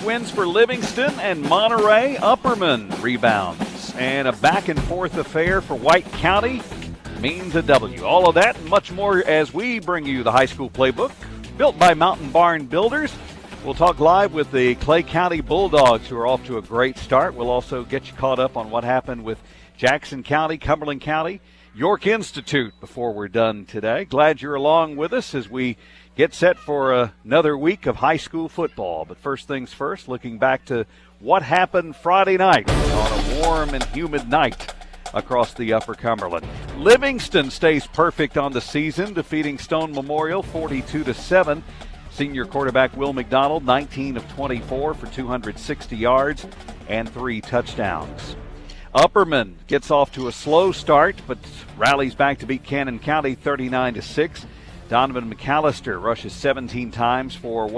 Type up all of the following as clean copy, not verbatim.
wins for Livingston, and Monterey. Upperman rebounds. And a back-and-forth affair for White County means a W. All of that and much more as we bring you the high school playbook, built by Mountain Barn Builders. We'll talk live with the Clay County Bulldogs, who are off to a great start. We'll also get you caught up on what happened with Jackson County, Cumberland County, York Institute before we're done today. Glad you're along with us as we get set for another week of high school football. But first things first, looking back to what happened Friday night on a warm and humid night across the Upper Cumberland. Livingston stays perfect on the season, defeating Stone Memorial 42-7. Senior quarterback Will McDonald, 19 of 24 for 260 yards and 3 touchdowns. Upperman gets off to a slow start, but rallies back to beat Cannon County 39-6. Donovan McAllister rushes 17 times for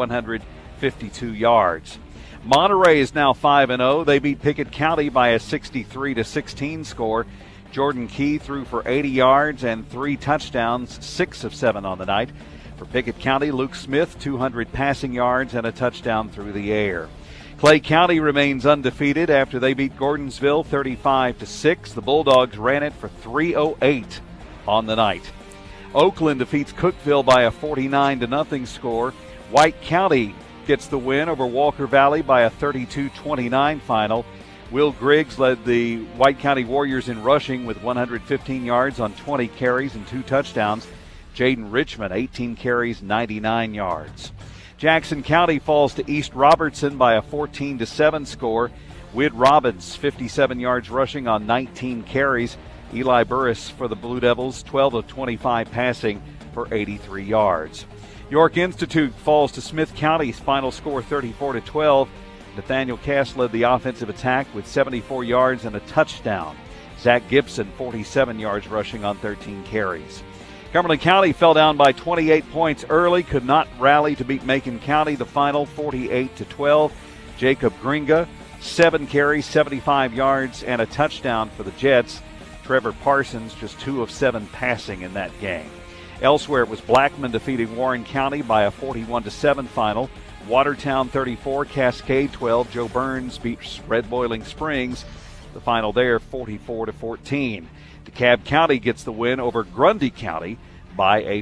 152 yards. Monterey is now 5-0. They beat Pickett County by a 63-16 score. Jordan Key threw for 80 yards and 3 touchdowns, 6 of 7 on the night. For Pickett County, Luke Smith, 200 passing yards and a touchdown through the air. Clay County remains undefeated after they beat Gordonsville 35-6. The Bulldogs ran it for 308 on the night. Oakland defeats Cookeville by a 49-0 score. White County gets the win over Walker Valley by a 32-29 final. Will Griggs led the White County Warriors in rushing with 115 yards on 20 carries and 2 touchdowns. Jaden Richmond, 18 carries, 99 yards. Jackson County falls to East Robertson by a 14-7 score. Whit Robbins, 57 yards rushing on 19 carries. Eli Burris for the Blue Devils, 12 of 25 passing for 83 yards. York Institute falls to Smith County's final score 34-12. Nathaniel Cass led the offensive attack with 74 yards and a touchdown. Zach Gibson, 47 yards rushing on 13 carries. Cumberland County fell down by 28 points early, could not rally to beat Macon County, the final 48-12. Jacob Gringa, 7 carries, 75 yards, and a touchdown for the Jets. Trevor Parsons, just 2 of 7 passing in that game. Elsewhere, it was Blackman defeating Warren County by a 41-7 final. Watertown 34, Cascade 12. Joe Burns beats Red Boiling Springs. The final there, 44-14. DeKalb County gets the win over Grundy County by a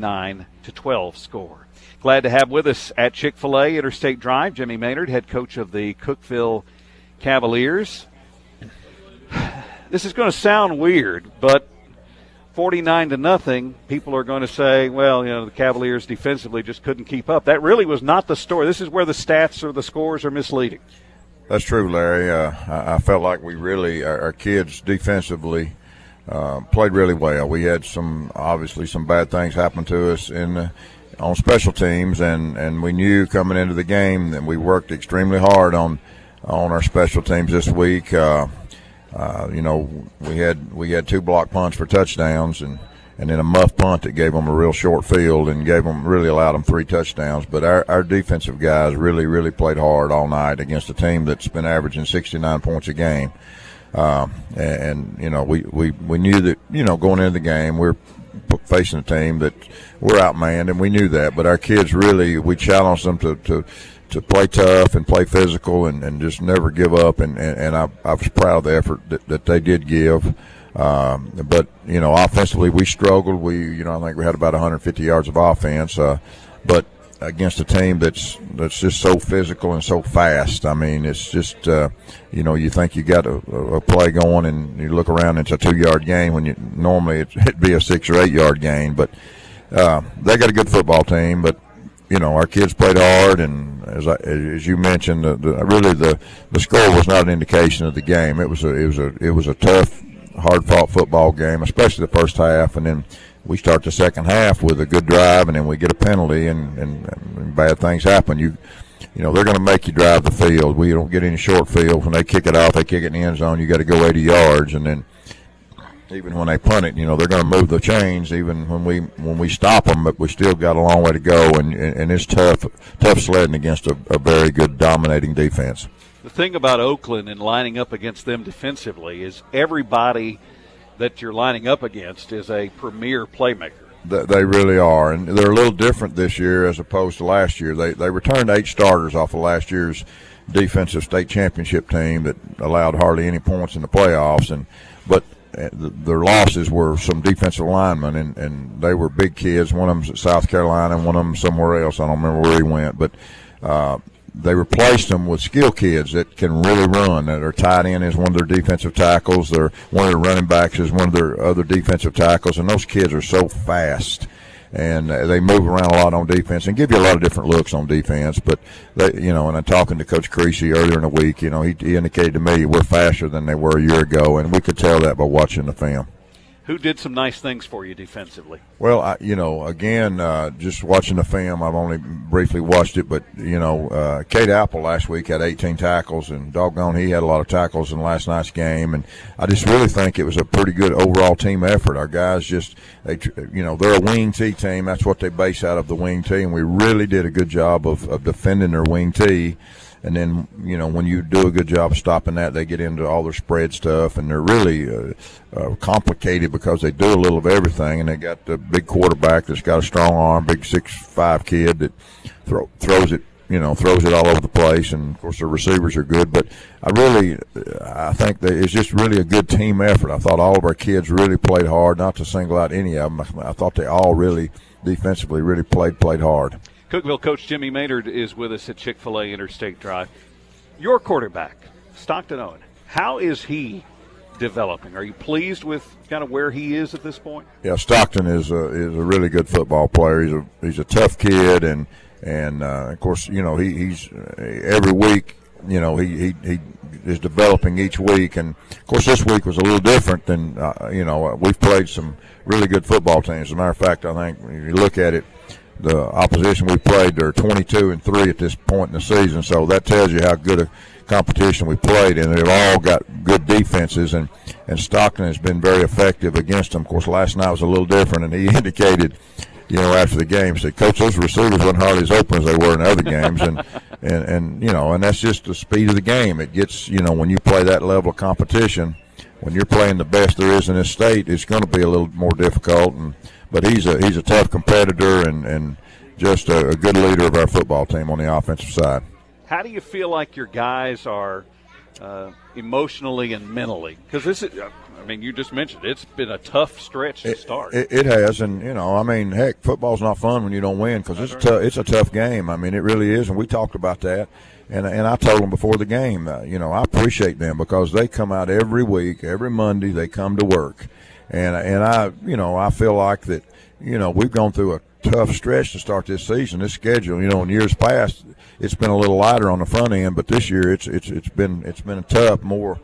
49-12 score. Glad to have with us at Chick-fil-A Interstate Drive Jimmy Maynard, head coach of the Cookeville Cavaliers. This is going to sound weird, but 49-0, people are going to say, well, the Cavaliers defensively just couldn't keep up. That really was not the story. This is where the stats or the scores are misleading. That's true, Larry. I felt like we really, our kids defensively played really well. We had obviously some bad things happen to us on special teams, and we knew coming into the game that we worked extremely hard on our special teams this week. We had 2 block punts for touchdowns and then a muff punt that gave them a real short field and really allowed them 3 touchdowns. But our defensive guys really, really played hard all night against a team that's been averaging 69 points a game. We knew that, going into the game, we're facing a team that we're outmanned, and we knew that. But our kids really, we challenged them to play tough and play physical and just never give up. And I was proud of the effort that they did give. But offensively, we struggled. I think we had about 150 yards of offense. But against a team that's just so physical and so fast. I mean, it's just, you think you got a play going and you look around and it's a 2-yard gain when normally it'd be a 6 or 8 yard gain. But they got a good football team. But, our kids played hard, and as you mentioned, the score was not an indication of the game. It was a tough, hard-fought football game, especially the first half, and then we start the second half with a good drive, and then we get a penalty, and bad things happen. They're going to make you drive the field. We don't get any short field. When they kick it out, they kick it in the end zone. You got to go 80 yards, and then even when they punt it, they're going to move the chains even when we stop them. But we still got a long way to go, and it's tough sledding against a very good dominating defense. The thing about Oakland and lining up against them defensively is everybody that you're lining up against is a premier playmaker. They really are, and they're a little different this year as opposed to last year. They returned 8 starters off of last year's defensive state championship team that allowed hardly any points in the playoffs, but their losses were some defensive linemen, and they were big kids. One of them's at South Carolina, and one of them somewhere else. I don't remember where he went, but they replaced them with skill kids that can really run. That are tight end is one of their defensive tackles. One of their running backs is one of their other defensive tackles, and those kids are so fast. And they move around a lot on defense and give you a lot of different looks on defense. But, and I'm talking to Coach Creasy earlier in the week, he indicated to me we're faster than they were a year ago, and we could tell that by watching the film. Who did some nice things for you defensively? Well, again, just watching the film, I've only briefly watched it, but, Cade Apple last week had 18 tackles, and doggone, he had a lot of tackles in last night's game. And I just really think it was a pretty good overall team effort. Our guys they're a wing T team. That's what they base out of, the wing T, and we really did a good job of defending their wing T. And then, when you do a good job of stopping that, they get into all their spread stuff, and they're really complicated because they do a little of everything. And they got the big quarterback that's got a strong arm, big 6'5" kid that throws it all over the place. And, of course, the receivers are good. But I think that it's just really a good team effort. I thought all of our kids really played hard, not to single out any of them. I thought they all really defensively really played hard. Cookeville coach Jimmy Maynard is with us at Chick-fil-A Interstate Drive. Your quarterback, Stockton Owen, how is he developing? Are you pleased with kind of where he is at this point? Yeah, Stockton is a really good football player. He's a tough kid, and of course, he's every week, he is developing each week. And of course, this week was a little different than we've played some really good football teams. As a matter of fact, I think when you look at it, the opposition we played, they're 22-3 at this point in the season, so that tells you how good a competition we played, and they've all got good defenses, and Stockton has been very effective against them. Of course, last night was a little different, and he indicated, after the game, said, "Coach, those receivers weren't hardly as open as they were in other games," and that's just the speed of the game. It gets, when you play that level of competition, when you're playing the best there is in this state, it's going to be a little more difficult. But he's a tough competitor and just a good leader of our football team on the offensive side. How do you feel like your guys are emotionally and mentally? Because this is, you just mentioned it's been a tough stretch to start. It has, and heck, football's not fun when you don't win because it's a tough game. It really is, and we talked about that. And I told them before the game, I appreciate them because they come out every week, every Monday they come to work. And I feel like that, we've gone through a tough stretch to start this season. This schedule, in years past, it's been a little lighter on the front end, but this year it's been a tough, more,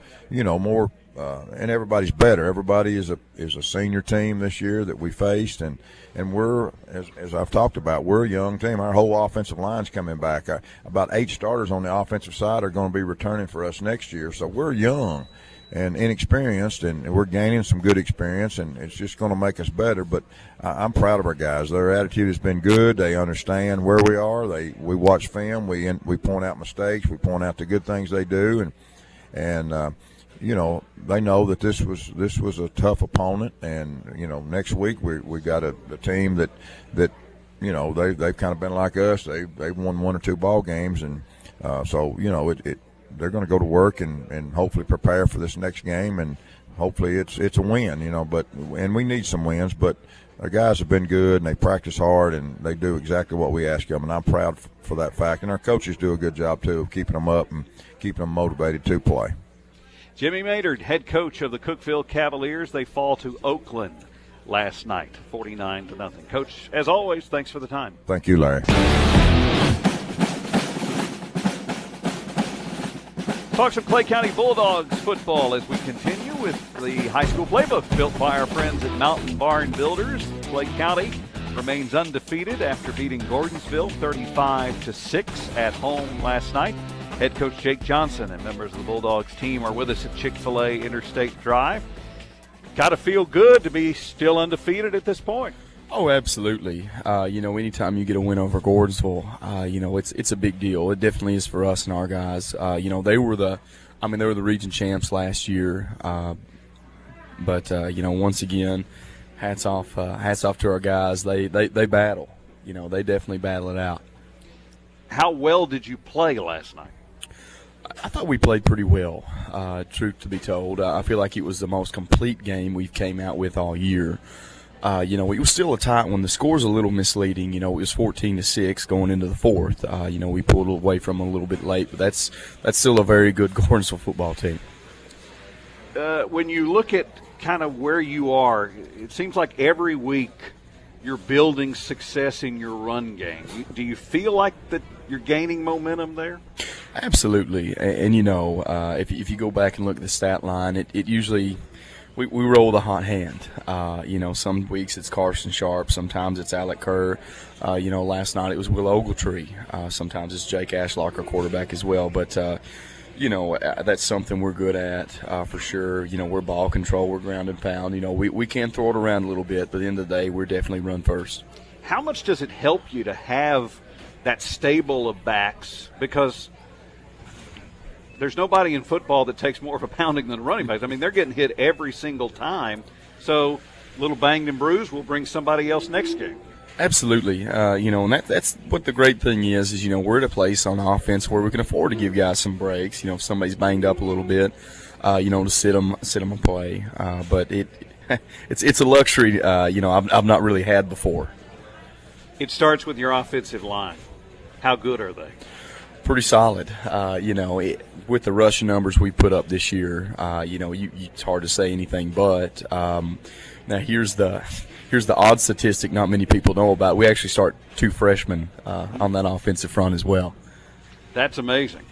and everybody's better. Everybody is a senior team this year that we faced, and we're, as I've talked about, we're a young team. Our whole offensive line's coming back. About 8 starters on the offensive side are going to be returning for us next year, so we're young and inexperienced, and we're gaining some good experience, and it's just going to make us better. But I'm proud of our guys. Their attitude has been good. They understand where we are. We watch film. We point out mistakes. We point out the good things they do, and they know that this was a tough opponent. And next week we got a team that they've kind of been like us. They've won 1 or 2 ball games, and so they're going to go to work and hopefully prepare for this next game, and hopefully it's a win, and we need some wins, but our guys have been good and they practice hard and they do exactly what we ask them, and I'm proud for that fact. And our coaches do a good job too of keeping them up and keeping them motivated to play. Jimmy Maynard, head coach of the Cookeville Cavaliers. They fall to Oakland last night, 49-0. Coach, as always, thanks for the time. Thank you, Larry. Talk some Clay County Bulldogs football as we continue with the high school playbook built by our friends at Mountain Barn Builders. Clay County remains undefeated after beating Gordonsville 35-6 at home last night. Head coach Jake Johnson and members of the Bulldogs team are with us at Chick-fil-A Interstate Drive. Got to feel good to be still undefeated at this point. Oh, absolutely. Anytime you get a win over Gordonsville, it's a big deal. It definitely is for us and our guys. They were the region champs last year. But once again, Hats off to our guys. They battle. You know, they definitely battle it out. How well did you play last night? I thought we played pretty well, truth to be told. I feel like it was the most complete game we've came out with all year. You know, it was still a tight one. The score's a little misleading. You know, it was 14-6 going into the fourth. You know, we pulled away from them a little bit late, but that's still a very good Gordonsville football team. When you look at kind of where you are, it seems like every week you're building success in your run game. Do you feel like that you're gaining momentum there? Absolutely. And you know, if you go back and look at the stat line, it usually we roll the hot hand. You know, some weeks it's Carson Sharp, sometimes it's Alec Kerr. You know, last night it was Will Ogletree. Sometimes it's Jake Ashlock, our quarterback, as well. But you know, that's something we're good at for sure. You know, we're ball control, we're ground and pound. You know, we can throw it around a little bit, but at the end of the day, we're definitely run first. How much does it help you to have that stable of backs? Because there's nobody in football that takes more of a pounding than the running backs. I mean, they're getting hit every single time. So a little banged and bruised will bring somebody else next game. Absolutely. You know, and that's what the great thing is, you know, we're at a place on offense where we can afford to give guys some breaks. You know, if somebody's banged up a little bit, you know, to sit them and play. But it's a luxury, you know, I've not really had before. It starts with your offensive line. How good are they? Pretty solid. You know, with the rushing numbers we put up this year, you know, it's hard to say anything but. Now here's the odd statistic not many people know about. We actually start 2 freshmen on that offensive front as well. That's amazing.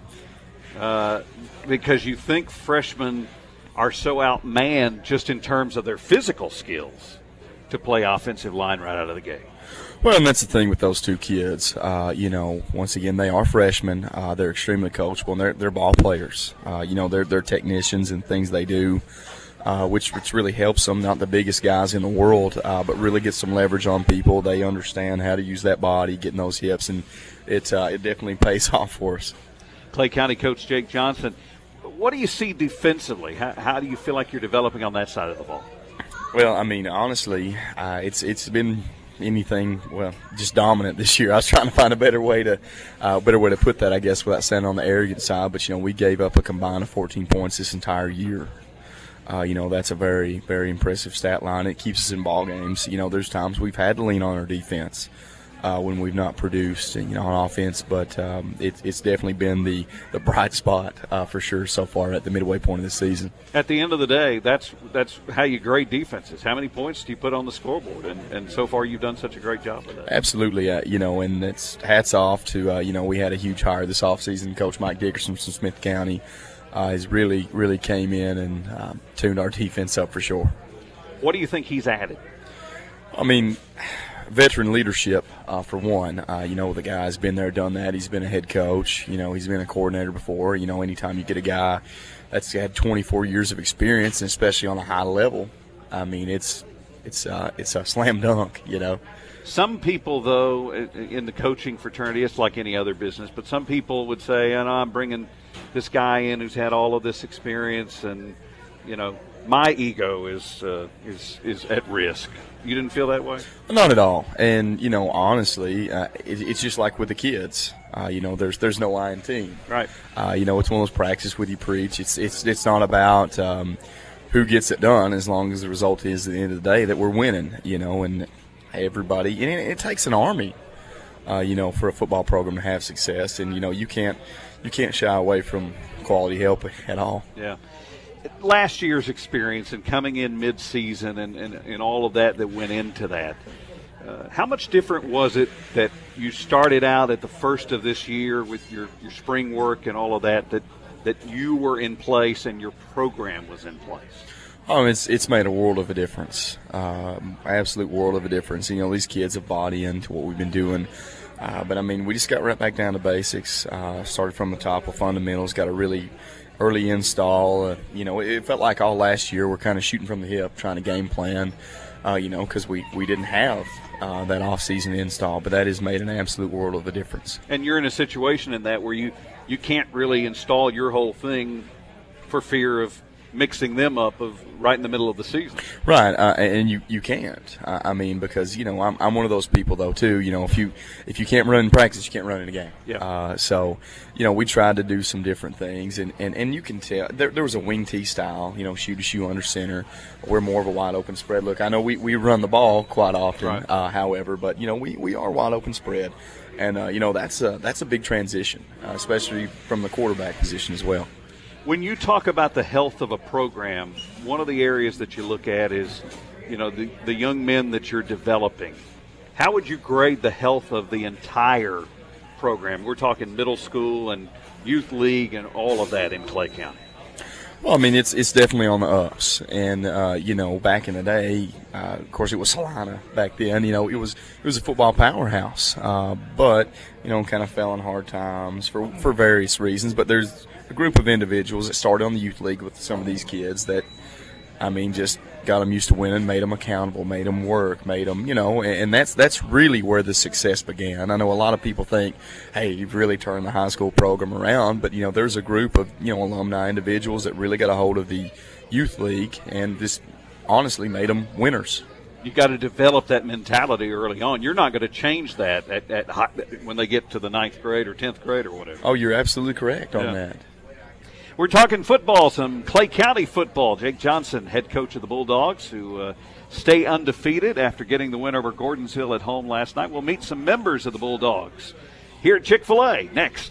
Because you think freshmen are so outmanned just in terms of their physical skills to play offensive line right out of the gate. Well, and that's the thing with those 2 kids. You know, once again, they are freshmen. They're extremely coachable, and they're ball players. You know, they're technicians and things they do, which really helps them. Not the biggest guys in the world, but really gets some leverage on people. They understand how to use that body, getting those hips, and it definitely pays off for us. Clay County coach Jake Johnson, what do you see defensively? How do you feel like you're developing on that side of the ball? Well, I mean, honestly, it's been anything, well, just dominant this year. I was trying to find a better way to put that, I guess, without sounding on the arrogant side. But, you know, we gave up a combined of 14 points this entire year. You know, that's a very, very impressive stat line. It keeps us in ball games. You know, there's times we've had to lean on our defense when we've not produced, you know, on offense. But it's definitely been the bright spot for sure so far at the midway point of the season. At the end of the day, that's how you grade defenses. How many points do you put on the scoreboard? And so far you've done such a great job with that. Absolutely. You know, and it's hats off to, you know, we had a huge hire this offseason. Coach Mike Dickerson from Smith County has really, really came in and tuned our defense up for sure. What do you think he's added? I mean, veteran leadership, for one. You know, the guy's been there, done that. He's been a head coach. You know, he's been a coordinator before. You know, anytime you get a guy that's had 24 years of experience, and especially on a high level, I mean, it's a slam dunk, you know. Some people, though, in the coaching fraternity, it's like any other business, but some people would say, I'm bringing this guy in who's had all of this experience, and, you know, my ego is at risk. You didn't feel that way? Not at all. And, you know, honestly, it's just like with the kids. You know, there's no I in team. Right. You know, it's one of those practice with you preach. It's not about who gets it done, as long as the result is at the end of the day that we're winning, you know, and everybody. And it takes an army, you know, for a football program to have success. And, you know, you can't shy away from quality help at all. Yeah. Last year's experience and coming in mid-season and all of that went into that, how much different was it that you started out at the first of this year with your spring work and all of that you were in place and your program was in place? Oh, it's made a world of a difference, absolute world of a difference. You know, these kids have bought into what we've been doing. But, I mean, we just got right back down to basics, started from the top with fundamentals, got a really early install. You know, it felt like all last year we're kind of shooting from the hip, trying to game plan, you know, because we didn't have that off-season install. But that has made an absolute world of a difference. And you're in a situation in that where you can't really install your whole thing for fear of mixing them up of right in the middle of the season. Right, and you can't. I mean, because I'm one of those people though too. If you can't run in practice, you can't run in a game. Yeah. So we tried to do some different things, and you can tell there was a wing tee style. Shoe to shoe under center. We're more of a wide open spread look. I know we run the ball quite often, right. However, but we are wide open spread, and that's a big transition, especially from the quarterback position as well. When you talk about the health of a program, one of the areas that you look at is, the young men that you're developing. How would you grade the health of the entire program? We're talking middle school and youth league and all of that in Clay County. Well, I mean, it's definitely on the ups, and back in the day, of course, it was Salina back then. It was a football powerhouse, but kind of fell in hard times for various reasons. But there's a group of individuals that started on the youth league with some of these kids that, just got them used to winning, made them accountable, made them work, made them, and that's really where the success began. I know a lot of people think, hey, you've really turned the high school program around, but, there's a group of, alumni individuals that really got a hold of the youth league and just honestly made them winners. You got to develop that mentality early on. You're not going to change that when they get to the 9th grade or 10th grade or whatever. Oh, you're absolutely correct on that. We're talking football, some Clay County football. Jake Johnson, head coach of the Bulldogs, who stay undefeated after getting the win over Gordonsville at home last night. We'll meet some members of the Bulldogs here at Chick-fil-A next.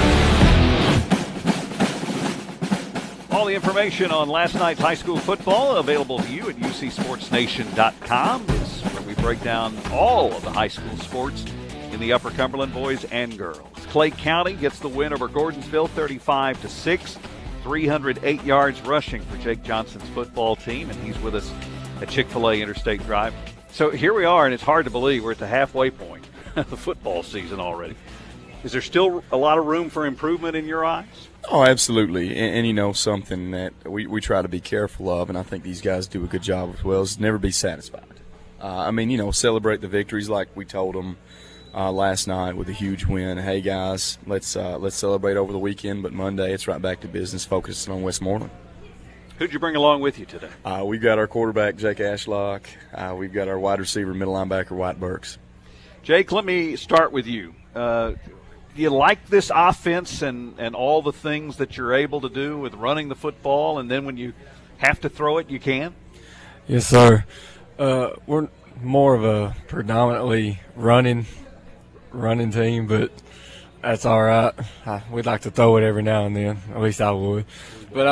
All the information on last night's high school football available to you at UCSportsNation.com. It's where we break down all of the high school sports in the Upper Cumberland, boys and girls. Clay County gets the win over Gordonsville 35-6. 308 yards rushing for Jake Johnson's football team, and he's with us at Chick-fil-A Interstate Drive. So here we are, and it's hard to believe we're at the halfway point of the football season already. Is there still a lot of room for improvement in your eyes? Oh, absolutely. And something that we try to be careful of, and I think these guys do a good job as well, is never be satisfied. Celebrate the victories like we told them last night with a huge win. Hey, guys, let's celebrate over the weekend, but Monday it's right back to business, focusing on Westmoreland. Who'd you bring along with you today? We've got our quarterback, Jake Ashlock. We've got our wide receiver, middle linebacker, White Burks. Jake, let me start with you. Do you like this offense and all the things that you're able to do with running the football, and then when you have to throw it, you can? Yes, sir. We're more of a predominantly running team, but that's all right. We'd like to throw it every now and then. At least I would. But,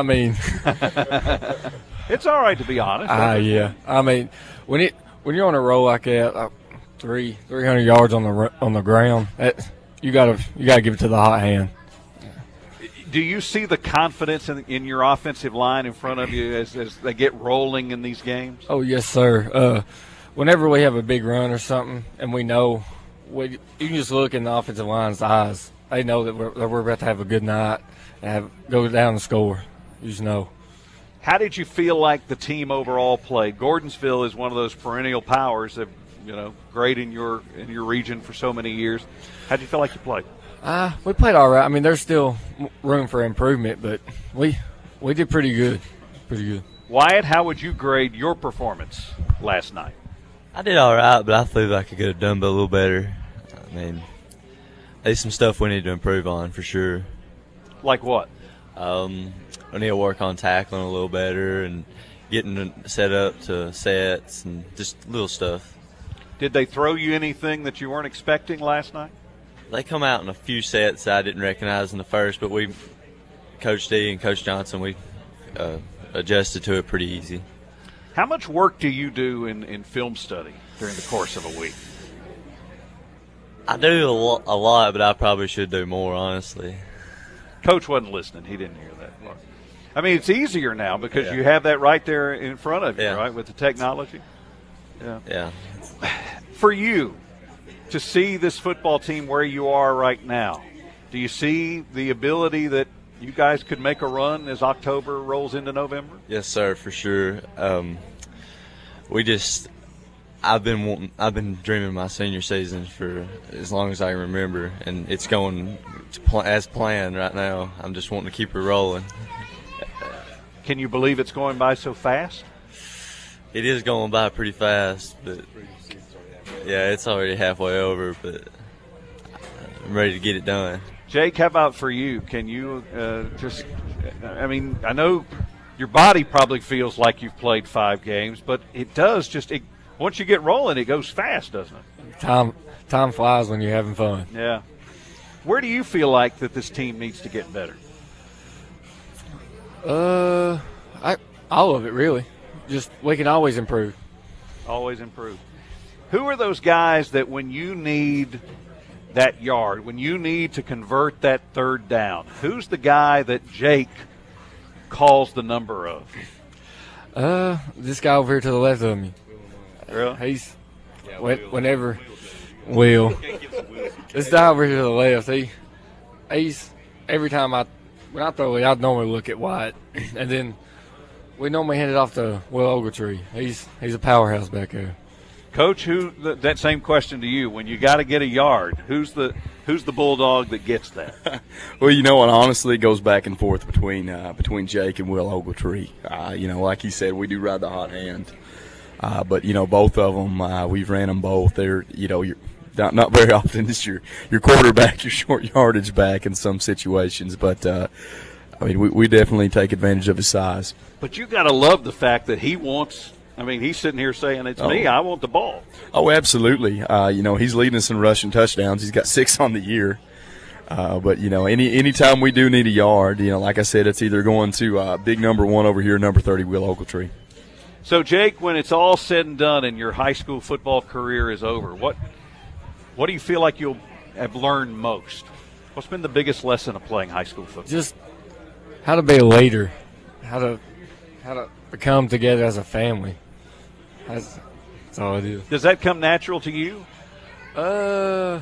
it's all right to be honest. Yeah. When you're on a roll like that, 300 yards on the ground, you gotta give it to the hot hand. Do you see the confidence in your offensive line in front of you as they get rolling in these games? Oh, yes, sir. Whenever we have a big run or something, and we know, you can just look in the offensive line's eyes. They know that we're about to have a good night and go down and score. You just know. How did you feel like the team overall played? Gordonsville is one of those perennial powers that, great in your region for so many years. How did you feel like you played? We played all right. There's still room for improvement, but we did pretty good. Pretty good. Wyatt, how would you grade your performance last night? I did all right, but I feel like I could have done a little better. There's some stuff we need to improve on for sure. Like what? I need to work on tackling a little better and getting set up to sets and just little stuff. Did they throw you anything that you weren't expecting last night? They come out in a few sets that I didn't recognize in the first, but Coach D and Coach Johnson, we adjusted to it pretty easy. How much work do you do in film study during the course of a week? I do a lot, but I probably should do more, honestly. Coach wasn't listening. He didn't hear that part. It's easier now because you have that right there in front of you, right, with the technology? Yeah. For you, to see this football team where you are right now, do you see the ability that you guys could make a run as October rolls into November? Yes, sir, for sure. I've been dreaming my senior season for as long as I can remember, and it's going as planned right now. I'm just wanting to keep it rolling. Can you believe it's going by so fast? It is going by pretty fast, but yeah, it's already halfway over, but I'm ready to get it done. Jake, how about for you? Can you I know your body probably feels like you've played 5 games, but it does once you get rolling, it goes fast, doesn't it? Time flies when you're having fun. Yeah. Where do you feel like that this team needs to get better? All of it, really. Just we can always improve. Always improve. Who are those guys that when you need that yard, when you need to convert that 3rd down, who's the guy that Jake calls the number of? This guy over here to the left of me. Really? He's whenever Will. This guy over here to the left. He's every time when I throw it, I normally look at Wyatt, and then we normally hand it off to Will Ogletree. He's a powerhouse back there. Coach, that same question to you. When you got to get a yard, who's the Bulldog that gets that? Well, you know what? Honestly, it goes back and forth between Jake and Will Ogletree. Like he said, we do ride the hot hand. But both of them, we've ran them both. They're you're not very often is your quarterback, your short yardage back in some situations. But we definitely take advantage of his size. But you got to love the fact that he wants. He's sitting here saying, it's me, I want the ball. Oh, absolutely. He's leading us in rushing touchdowns. He's got 6 on the year. But any time we do need a yard, like I said, it's either going to big number 1 over here, number 30, Will Ogletree. So, Jake, when it's all said and done and your high school football career is over, what do you feel like you'll have learned most? What's been the biggest lesson of playing high school football? Just how to be a leader, how to come together as a family. That's all it is. Does that come natural to you? No.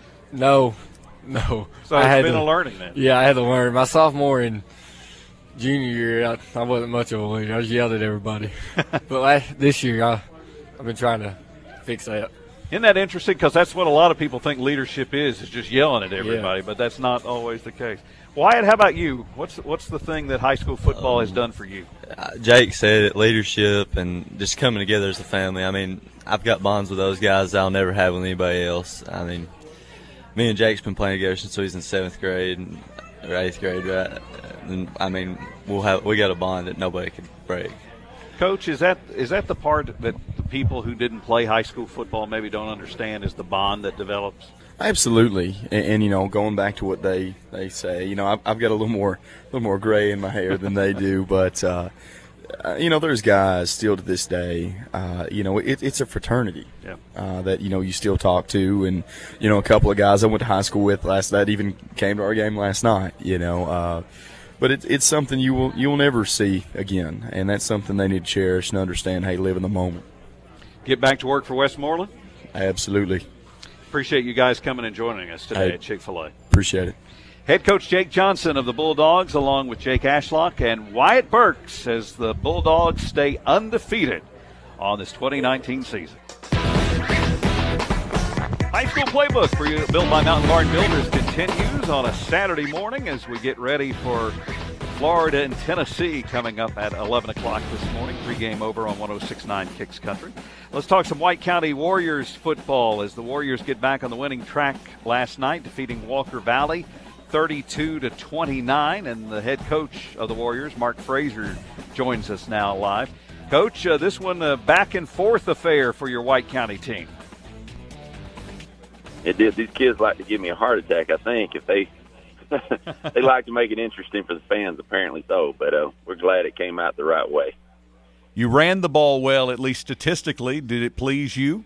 So it's been a learning then. Yeah, I had to learn. My sophomore and junior year, I wasn't much of a leader. I just yelled at everybody. But this year, I've been trying to fix that. Isn't that interesting? Because that's what a lot of people think leadership is just yelling at everybody, but that's not always the case. Wyatt, how about you? What's the thing that high school football has done for you? Jake said it, leadership and just coming together as a family. I've got bonds with those guys I'll never have with anybody else. Me and Jake's been playing together since we was in 7th grade or 8th grade, right? And we got a bond that nobody could break. Coach, is that the part that the people who didn't play high school football maybe don't understand, is the bond that develops? Absolutely, and going back to what they say, I've got a little more gray in my hair than they do, but there's guys still to this day, it's a fraternity, that you still talk to, and a couple of guys I went to high school with that even came to our game last night, but it's something you'll never see again, and that's something they need to cherish and understand. Hey, live in the moment. Get back to work for Westmoreland? Absolutely. Appreciate you guys coming and joining us today at Chick-fil-A. Appreciate it. Head coach Jake Johnson of the Bulldogs, along with Jake Ashlock and Wyatt Burks, as the Bulldogs stay undefeated on this 2019 season. High school playbook for you, built by Mountain Barn Builders, continues on a Saturday morning as we get ready for Florida and Tennessee coming up at 11 o'clock this morning. Pre-game over on 106.9 Kicks Country. Let's talk some White County Warriors football as the Warriors get back on the winning track last night, defeating Walker Valley 32-29. And the head coach of the Warriors, Mark Frazier, joins us now live. Coach, this one a back and forth affair for your White County team. It did. These kids like to give me a heart attack, I think, if they they like to make it interesting for the fans, apparently so, but we're glad it came out the right way. You ran the ball well, at least statistically. Did it please you?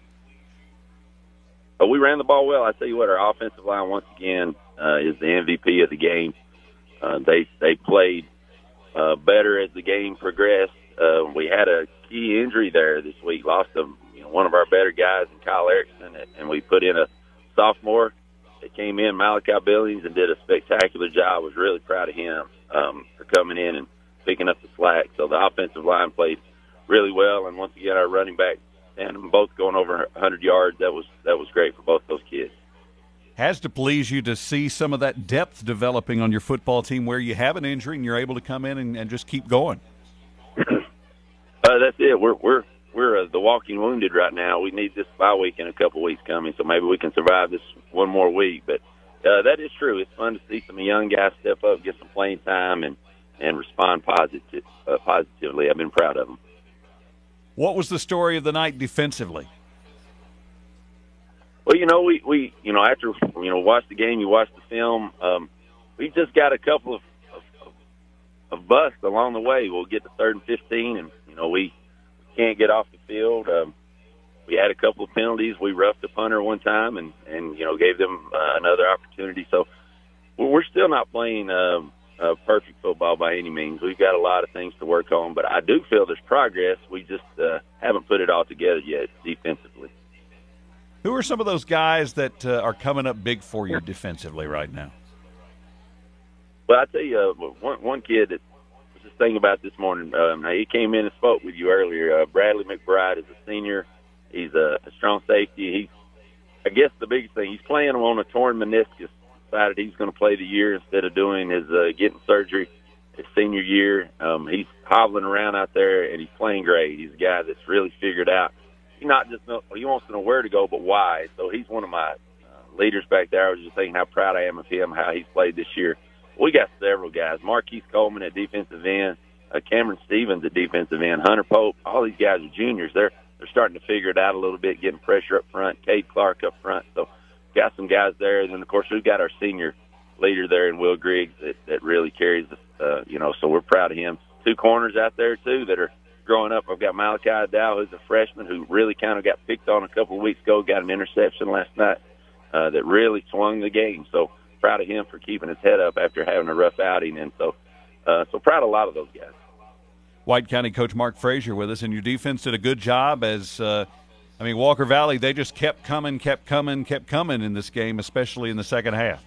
We ran the ball well. I tell you what, our offensive line, once again, is the MVP of the game. They played better as the game progressed. We had a key injury there this week, lost one of our better guys in Kyle Erickson, and we put in a sophomore that came in, Malachi Billings, and did a spectacular job. I was really proud of him for coming in and picking up the slack. So the offensive line played really well, and once again, our running back and both going over 100 yards. That was great for both those kids. Has to please you to see some of that depth developing on your football team where you have an injury and you're able to come in and just keep going. That's it. We're the walking wounded right now. We need this bye week in a couple weeks coming, so maybe we can survive this one more week. But that is true. It's fun to see some young guys step up, get some playing time, and respond positively. I've been proud of them. What was the story of the night defensively? Well, we after watch the game, you watch the film. We just got a couple of busts along the way. We'll get to 3rd and 15, and we can't get off the field. We had a couple of penalties. We roughed a punter one time, and gave them another opportunity. So we're still not playing perfect football by any means. We've got a lot of things to work on, but I do feel there's progress. We just haven't put it all together yet defensively. Who are some of those guys that are coming up big for you defensively right now? Well, I tell you, one kid that was just thinking about this morning. He came in and spoke with you earlier. Bradley McBride is a senior. He's a strong safety. I guess the biggest thing, he's playing on a torn meniscus. Decided he's going to play the year instead of doing his getting surgery his senior year. He's hobbling around out there, and he's playing great. He's a guy that's really figured out. He wants to know where to go, but why. So he's one of my leaders back there. I was just thinking how proud I am of him, how he's played this year. We got several guys. Marquise Coleman at defensive end, Cameron Stevens at defensive end, Hunter Pope. All these guys are juniors. They're starting to figure it out a little bit, getting pressure up front. Cade Clark up front. So got some guys there. And then, of course, we've got our senior leader there in Will Griggs that really carries us, so we're proud of him. 2 corners out there, too, that are growing up. I've got Malachi Dow, who's a freshman who really kind of got picked on a couple of weeks ago, got an interception last night that really swung the game. So proud of him for keeping his head up after having a rough outing. And so proud of a lot of those guys. White County coach Mark Frazier with us, and your defense did a good job as Walker Valley, they just kept coming in this game, especially in the second half.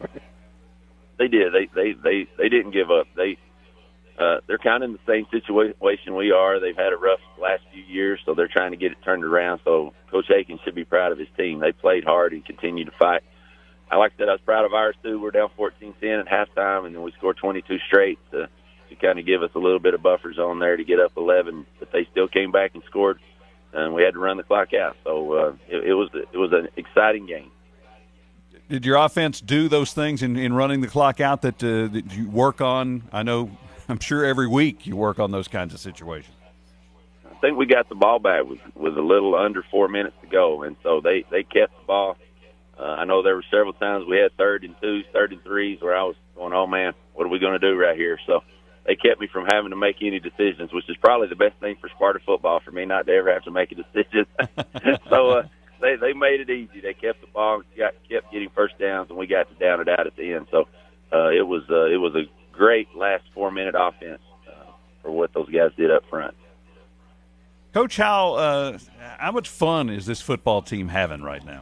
They did. They didn't give up. They're kind of in the same situation we are. They've had a rough last few years, so they're trying to get it turned around. So Coach Aiken should be proud of his team. They played hard and continued to fight. Like I said, I was proud of ours, too. We're down 14-10 at halftime, and then we scored 22 straight to kind of give us a little bit of buffer zone there to get up 11. But they still came back and scored, and we had to run the clock out. So it was an exciting game. Did your offense do those things in running the clock out that you work on? I'm sure every week you work on those kinds of situations. I think we got the ball back with a little under 4 minutes to go, and so they kept the ball. I know there were several times we had 3rd and 2s, 3rd and 3s where I was going, oh, man, what are we going to do right here? So they kept me from having to make any decisions, which is probably the best thing for Sparta football, for me not to ever have to make a decision. So they made it easy. They kept the ball, kept getting first downs, and we got to down it out at the end. So it was a great last 4-minute offense for what those guys did up front. Coach, how much fun is this football team having right now?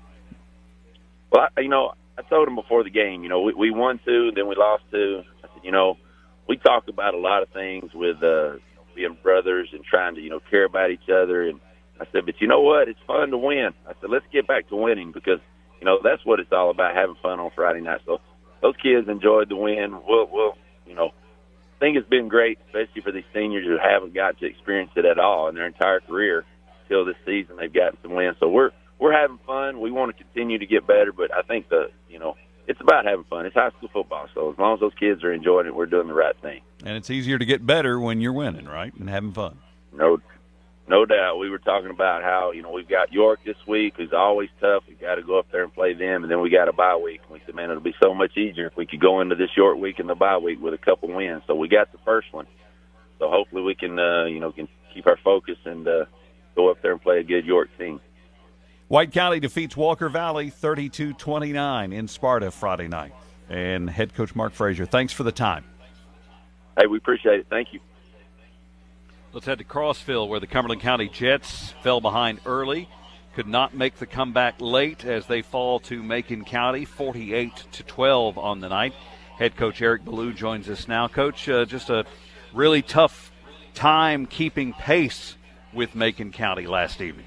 Well, I told them before the game, we won 2, then we lost 2. I said, we talk about a lot of things with being brothers and trying to, care about each other. And I said, but you know what? It's fun to win. I said, let's get back to winning because, that's what it's all about, having fun on Friday night. So those kids enjoyed the win. We'll I think it's been great, especially for these seniors who haven't got to experience it at all in their entire career till this season. They've gotten some wins. So we're having fun. We want to continue to get better, but I think it's about having fun. It's high school football, so as long as those kids are enjoying it, we're doing the right thing. And it's easier to get better when you're winning, right, and having fun. No doubt. We were talking about how, we've got York this week, who's always tough. We've got to go up there and play them, and then we got a bye week. And we said, man, it'll be so much easier if we could go into this York week and the bye week with a couple wins. So we got the first one. So hopefully we can, can keep our focus and go up there and play a good York team. White County defeats Walker Valley 32-29 in Sparta Friday night. And head coach Mark Frazier, thanks for the time. Hey, we appreciate it. Thank you. Let's head to Crossville, where the Cumberland County Jets fell behind early, could not make the comeback late as they fall to Macon County 48-12 on the night. Head coach Eric Ballou joins us now. Coach, just a really tough time keeping pace with Macon County last evening.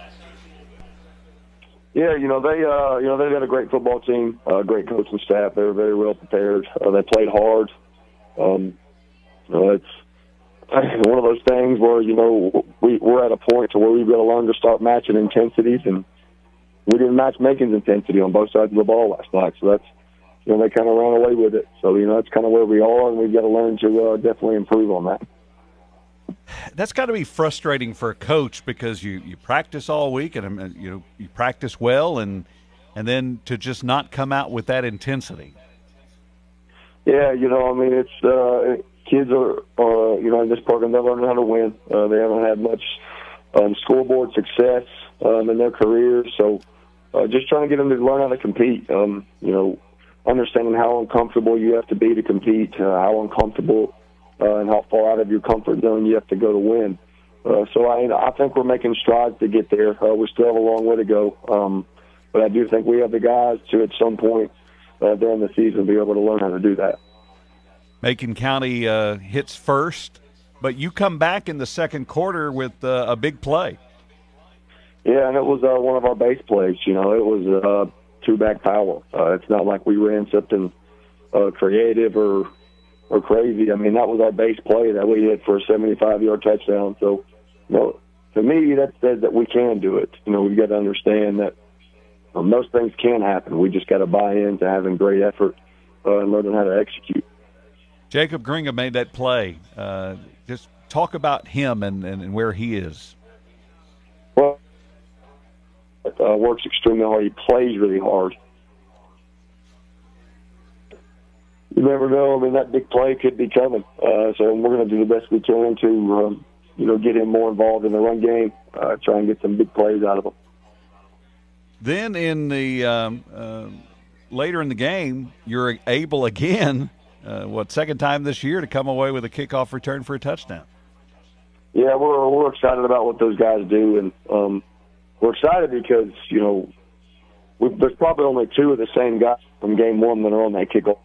Yeah, they've got a great football team, great coaching staff. They were very well prepared. They played hard. one of those things where, we're at a point to where we've got to learn to start matching intensities, and we didn't match Macon's intensity on both sides of the ball last night. So that's, they kind of ran away with it. So, that's kind of where we are, and we've got to learn to definitely improve on that. That's got to be frustrating for a coach because you practice all week and, you practice well, and then to just not come out with that intensity. Yeah, it's kids are in this program, they're learning how to win. They haven't had much scoreboard success in their careers, so just trying to get them to learn how to compete. Understanding how uncomfortable you have to be to compete, how uncomfortable and how far out of your comfort zone you have to go to win. So I think we're making strides to get there. We still have a long way to go, but I do think we have the guys to, at some point during the season, be able to learn how to do that. Macon County hits first, but you come back in the second quarter with a big play. Yeah, and it was one of our base plays. It was two-back power. It's not like we ran something creative or crazy. I mean, that was our base play that we hit for a 75-yard touchdown. So, to me, that says that we can do it. We've got to understand that those things can happen. We just got to buy into having great effort and learning how to execute. Jacob Gringa made that play. Just talk about him and where he is. Well, works extremely hard. He plays really hard. You never know. I mean, that big play could be coming. So we're going to do the best we can to, get him more involved in the run game, try and get some big plays out of him. Then in the later in the game, you're able again, second time this year, to come away with a kickoff return for a touchdown. Yeah, we're excited about what those guys do, and we're excited because there's probably only two of the same guys from game one that are on that kickoff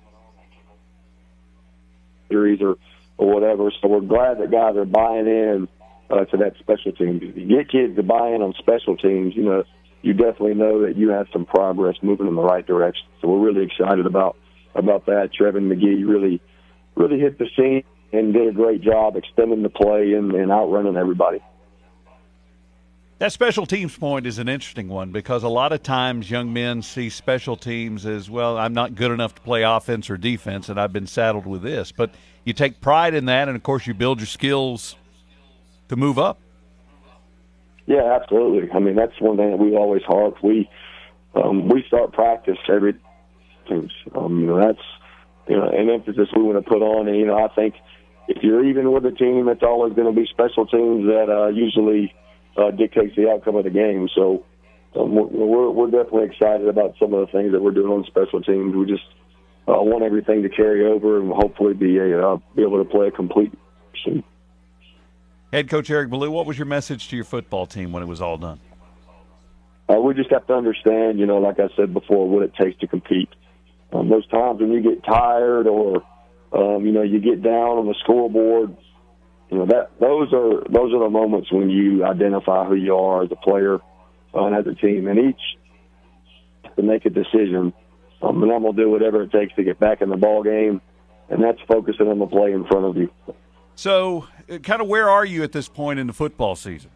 series or whatever. So we're glad that guys are buying in to that special teams. If you get kids to buy in on special teams, you definitely know that you have some progress moving in the right direction. So we're really excited about that. Trevin McGee really hit the scene and did a great job extending the play and outrunning everybody. That special teams point is an interesting one because a lot of times young men see special teams as, well, I'm not good enough to play offense or defense, and I've been saddled with this. But you take pride in that, and, of course, you build your skills to move up. Yeah, absolutely. I mean, that's one thing that we always harp. We start practice every teams. That's an emphasis we want to put on. And I think if you're even with a team, it's always going to be special teams that usually dictates the outcome of the game. So we're definitely excited about some of the things that we're doing on special teams. We just want everything to carry over and hopefully be able to play a complete team. Head Coach Eric Ballou, what was your message to your football team when it was all done? We just have to understand, like I said before, what it takes to compete. Those times when you get tired or, you get down on the scoreboard, those are the moments when you identify who you are as a player and as a team. And each to make a decision, and I'm going to do whatever it takes to get back in the ball game, and that's focusing on the play in front of you. So, kind of where are you at this point in the football season?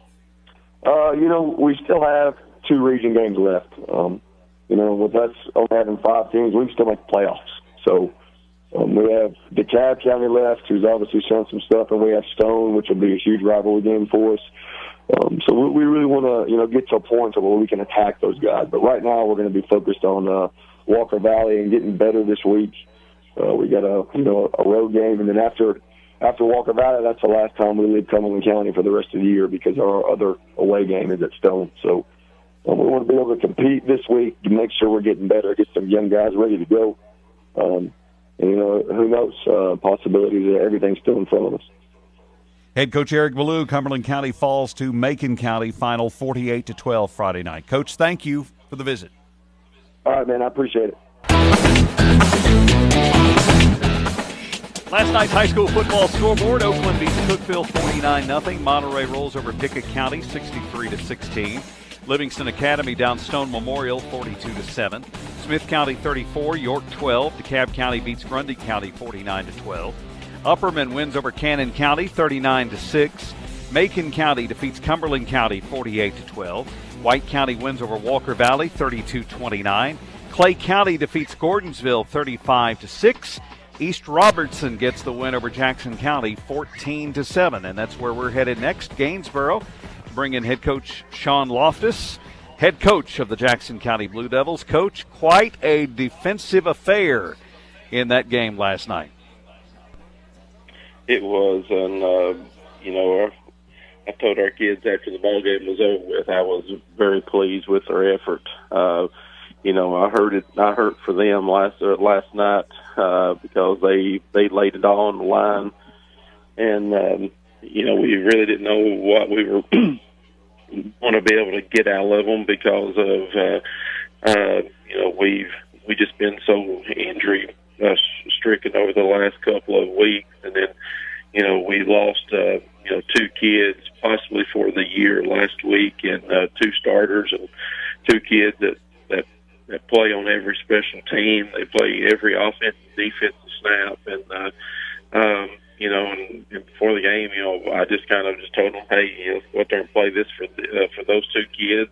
We still have 2 region games left. With us only having 5 teams, we can still make the playoffs. So we have DeKalb County left, who's obviously shown some stuff, and we have Stone, which will be a huge rivalry game for us. So we really want to, get to a point where we can attack those guys. But right now, we're going to be focused on Walker Valley and getting better this week. We got a road game, and then after Walker Valley, that's the last time we leave Cumberland County for the rest of the year because our other away game is at Stone. So we want to be able to compete this week to make sure we're getting better, get some young guys ready to go. And, who knows, possibilities, everything's still in front of us. Head Coach Eric Ballou, Cumberland County falls to Macon County, final 48-12 Friday night. Coach, thank you for the visit. All right, man, I appreciate it. Last night's high school football scoreboard: Oakland beats Cookeville 49-0. Monterey rolls over Pickett County 63-16. Livingston Academy down Stone Memorial 42-7. Smith County 34, York 12. DeKalb County beats Grundy County 49-12. Upperman wins over Cannon County 39-6. Macon County defeats Cumberland County 48-12. White County wins over Walker Valley 32-29. Clay County defeats Gordonsville 35-6. East Robertson gets the win over Jackson County 14-7. And that's where we're headed next. Gainsboro bring in head coach Sean Loftus, head coach of the Jackson County Blue Devils. Coach, quite a defensive affair in that game last night. It was, and I told our kids after the ball game was over with, I was very pleased with their effort. I hurt for them last night because they laid it all on the line, and we really didn't know what we were going to be able to get out of them because of we've just been so injury stricken over the last couple of weeks, and then we lost two kids possibly for the year last week, and two starters and two kids that play on every special team. They play every offensive, defensive snap, and and before the game, I just kind of just told them, hey, let's go out there and play this for those two kids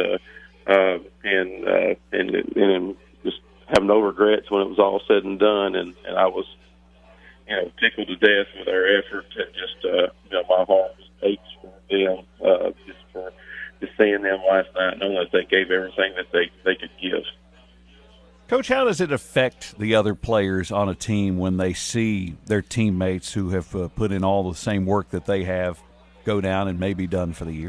and just have no regrets when it was all said and done, and I was tickled to death with our effort, and just my heart just aches for them, just seeing them last night, knowing that they gave everything that they could give. Coach, how does it affect the other players on a team when they see their teammates who have put in all the same work that they have go down and maybe done for the year?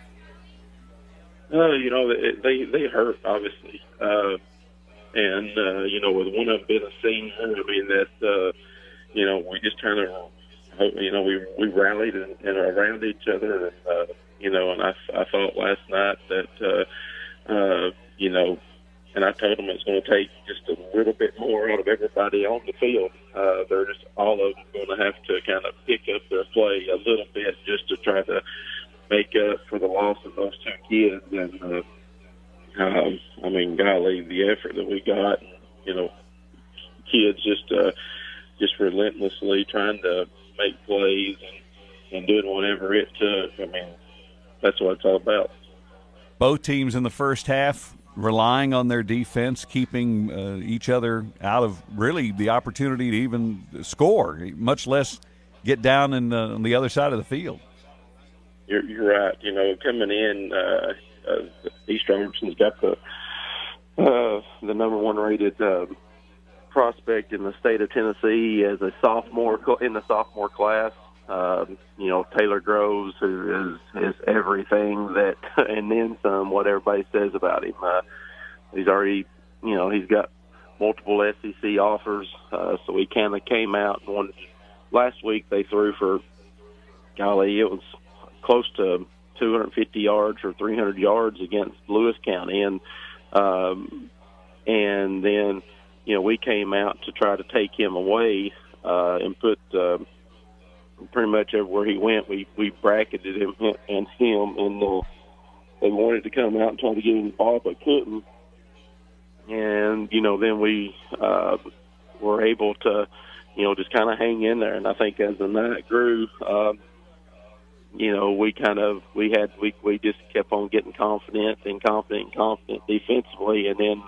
They hurt, obviously, and with one of them being a senior, I mean that. We just kind of, we rallied and around each other, and I thought last night that, and I told them it's going to take just a little bit more out of everybody on the field. They're just all of them going to have to kind of pick up their play a little bit just to try to make up for the loss of those two kids. And, golly, the effort that we got, kids just relentlessly trying to make plays and doing whatever it took. I mean, that's what it's all about. Both teams in the first half relying on their defense, keeping each other out of really the opportunity to even score, much less get down on the other side of the field. You're right. Coming in, East Robertson's got the number one rated prospect in the state of Tennessee as a sophomore in the sophomore class. Taylor Groves, who is everything that, and then some, what everybody says about him. He's already, he's got multiple SEC offers, so he kind of came out and won. Last week they threw for, golly, it was close to 250 yards or 300 yards against Lewis County, and then we came out to try to take him away and put pretty much everywhere he went. We bracketed him and they wanted to come out and try to get him the ball, but couldn't. And then we were able to just kind of hang in there. And I think as the night grew, we just kept on getting confident defensively, and then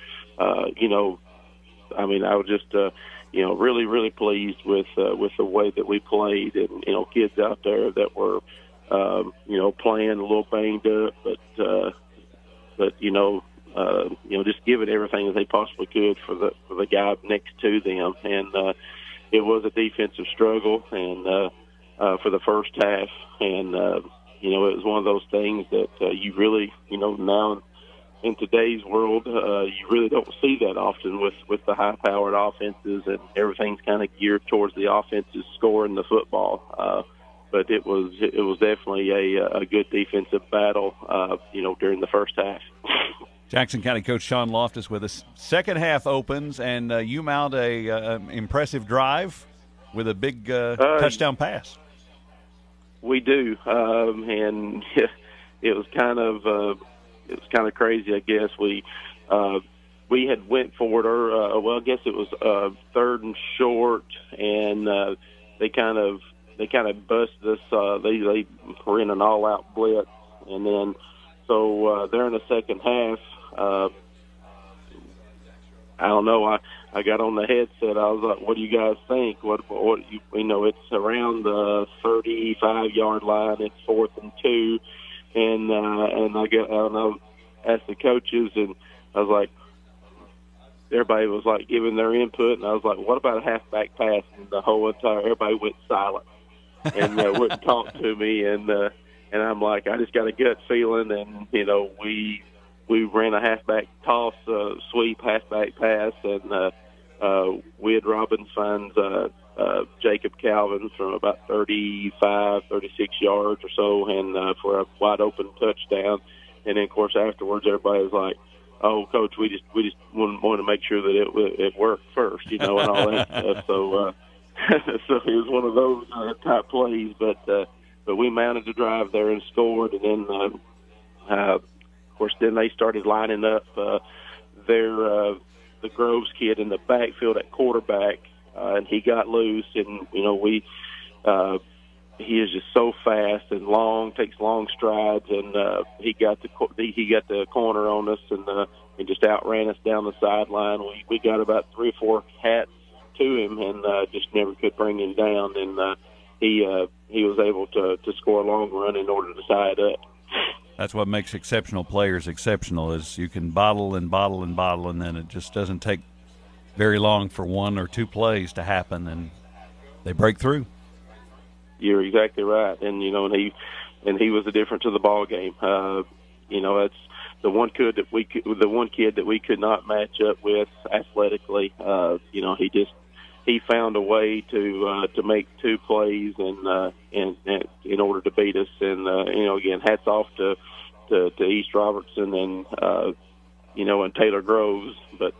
I was just really, really pleased with the way that we played, and kids out there that were playing a little banged up, but just giving everything that they possibly could for the guy next to them, and it was a defensive struggle, and for the first half, and it was one of those things that you really now in today's world, you really don't see that often with the high-powered offenses, and everything's kind of geared towards the offenses scoring the football. But it was definitely a good defensive battle, during the first half. Jackson County coach Sean Loftus with us. Second half opens, and you mount a impressive drive with a big touchdown pass. We do, it was kind of crazy, I guess. We we had went for it, or well, I guess it was 3rd and short, and they kind of busted us. They were in an all-out blitz, and then so there in the second half, I don't know. I got on the headset. I was like, "What do you guys think? What you know? It's around the 35-yard line. It's 4th and 2." And I asked the coaches, and I was like, everybody was like giving their input, and I was like, what about a halfback pass? And everybody went silent and wouldn't talk to me. And I'm like, I just got a gut feeling, and we ran a halfback toss, sweep, halfback pass, and we had Robbins finds Jacob Calvin from about 35, 36 yards or so, and for a wide open touchdown. And then, of course, afterwards, everybody was like, "Oh, Coach, we just wanted to make sure that it worked first, and all that stuff." So, so it was one of those type plays, but we mounted the drive there and scored, and then, of course, then they started lining up the Groves kid in the backfield at quarterback. And he got loose, and he is just so fast and long, takes long strides, and he got the corner on us, and just outran us down the sideline. We got about 3 or 4 hats to him, and just never could bring him down. And he was able to score a long run in order to tie it up. That's what makes exceptional players exceptional, is you can bottle and bottle and bottle, and then it just doesn't take very long for 1 or 2 plays to happen, and they break through. You're exactly right, and he was the difference of the ball game. That's the one kid that we could not match up with athletically. He found a way to make 2 plays and in order to beat us. And again, hats off to East Robertson and and Taylor Groves, but.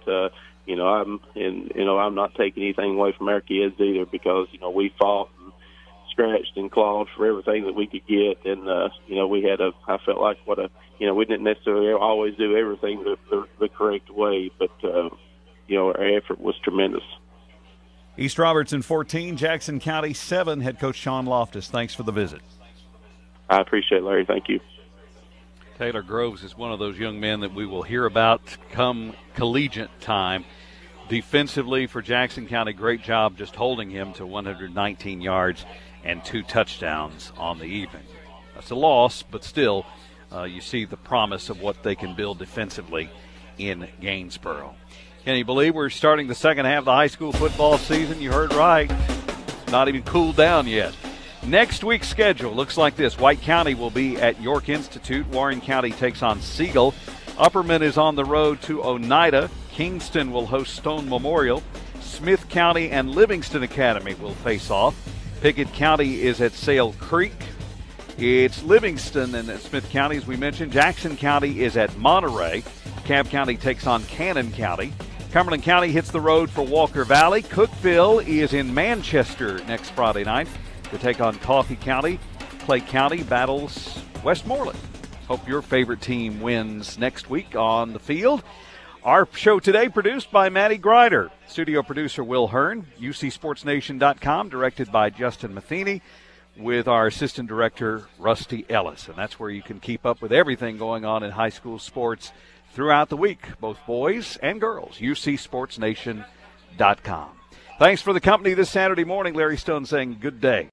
I'm not taking anything away from our kids either, because we fought and scratched and clawed for everything that we could get, and we had I felt like we didn't necessarily always do everything the correct way, but our effort was tremendous. East Robertson 14, Jackson County 7. Head coach Sean Loftus, thanks for the visit. I appreciate it, Larry. Thank you. Taylor Groves is one of those young men that we will hear about come collegiate time. Defensively for Jackson County, great job just holding him to 119 yards and 2 touchdowns on the evening. That's a loss, but still you see the promise of what they can build defensively in Gainsboro. Can you believe we're starting the second half of the high school football season? You heard right. It's not even cooled down yet. Next week's schedule looks like this. White County will be at York Institute. Warren County takes on Siegel. Upperman is on the road to Oneida. Kingston will host Stone Memorial. Smith County and Livingston Academy will face off. Pickett County is at Sale Creek. It's Livingston and Smith County, as we mentioned. Jackson County is at Monterey. DeKalb County takes on Cannon County. Cumberland County hits the road for Walker Valley. Cookeville is in Manchester next Friday night to take on Coffee County. Clay County battles Westmoreland. Hope your favorite team wins next week on the field. Our show today produced by Maddie Grider. Studio producer Will Hearn. UCSportsNation.com, directed by Justin Matheny, with our assistant director Rusty Ellis. And that's where you can keep up with everything going on in high school sports throughout the week, both boys and girls. UCSportsNation.com. Thanks for the company this Saturday morning. Larry Stone saying good day.